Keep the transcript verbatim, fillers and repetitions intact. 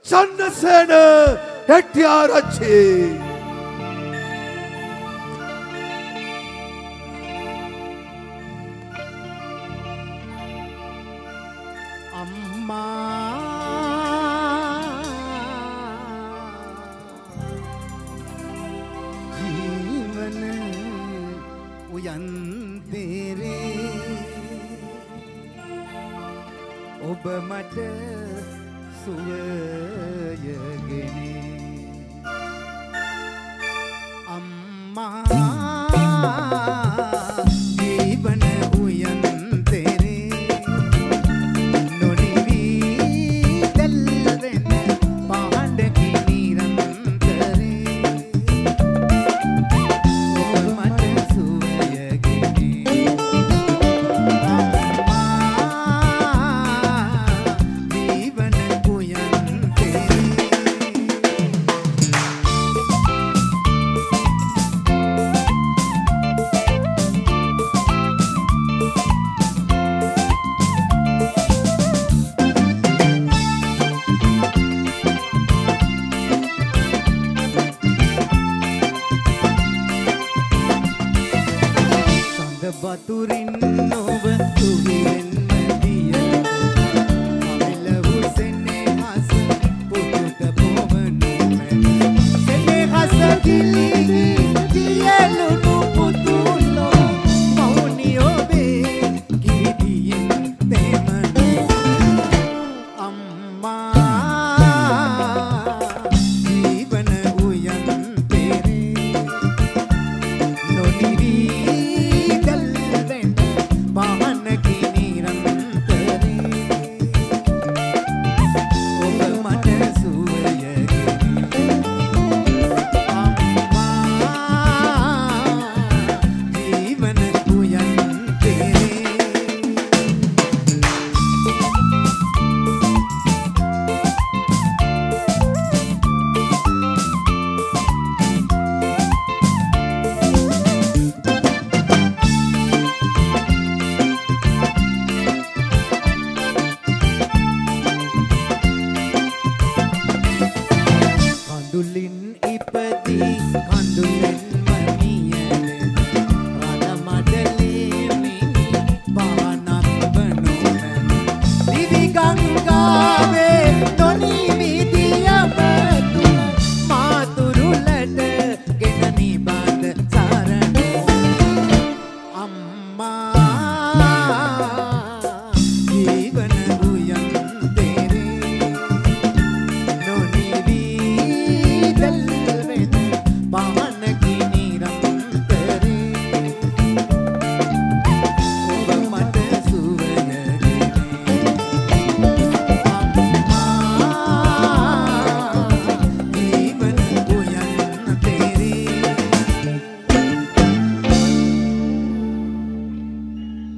චන්නසේන හෙට්ටිආරච්චි. ඔබ මට සුවයගෙන අම්මා ජීවන උයන් තෙරේ නොනිවි දැල්වෙන පාඩකි නිරන්තරේ ඔබ මට සුවයගෙන වතුරින් නොව තුහිරෙන්ම දිය අමිලවු සෙනෙහස පුතුට පොවනු මැන සෙනෙහස ගිලිහි දියලුණු පුතුලෝ මෞනි ඔබේ ගිරිදියෙන් තෙමනු අම්මා ජීවන උයන් තෙරේ නොනිවි දුලින්